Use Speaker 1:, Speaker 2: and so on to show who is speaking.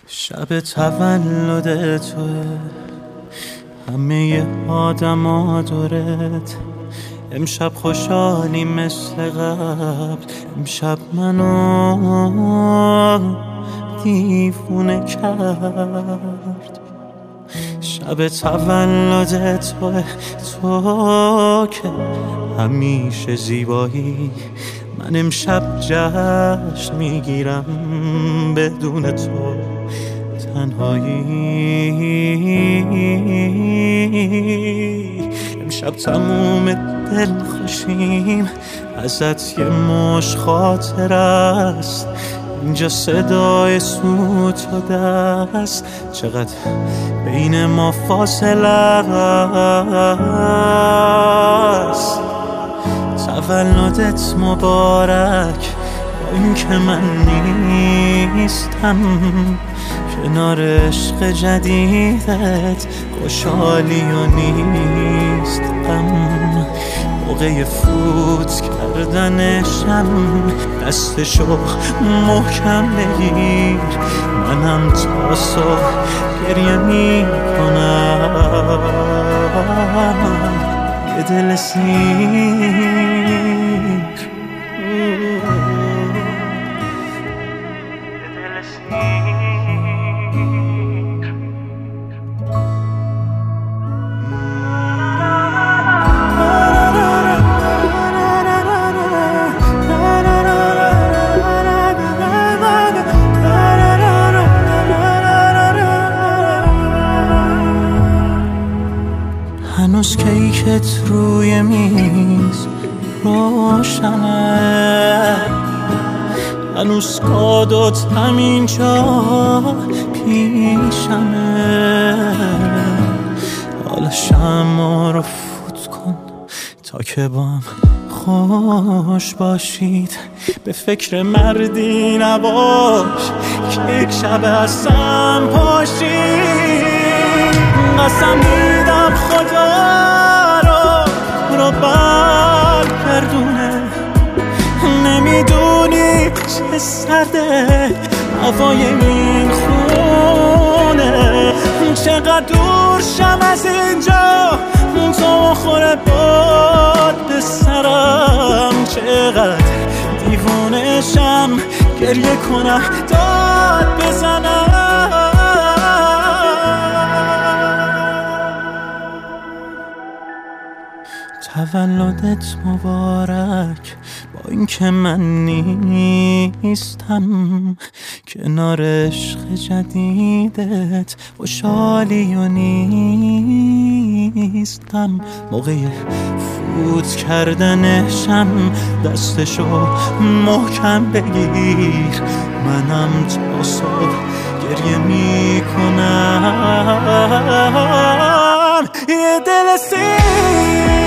Speaker 1: شب تولد توه، همه آدما دورت. امشب خوشحالی مثل قبل، امشب منو دیوونه کرد. شب تولد توه، تو که همیشه زیبایی. من امشب جشن میگیرم بدون تو تنهایی. امشب تموم دل خوشیم، ازت یه مش خاطر است. اینجا صدای سوت و دست، چقدر بین ما فاصله است. تولدت مبارک، با این که من نیستم کنار عشق جدیدت، خوشحالی و نیستم. موقع فوت کردنشم دستشو محکم بگیر، منم تا صبح گریه میکنم. یه دل سیر هنوز کیکت روی میز روشنه، هنوز کادوت همینجا پیشمه. حالا شمع رو فوت کن تا که با هم خوش باشید. به فکر مردی نباش که یک شب هستم پاشید. قسم میدم خدا رو برگردونه، نمیدونی چه سرده هوای این خونه. چقدر دور شم از اینجا تو خوره باد به سرم، چقدر دیوونه شم گریه کنم داد بزنم. تولدت مبارک، با اینکه من نیستم کنار عشق جدیدت، خوشحالی و نیستم. موقع فوت کردنشم دستشو محکم بگیر، منم تا صبح گریه میکنم. یه دل سیر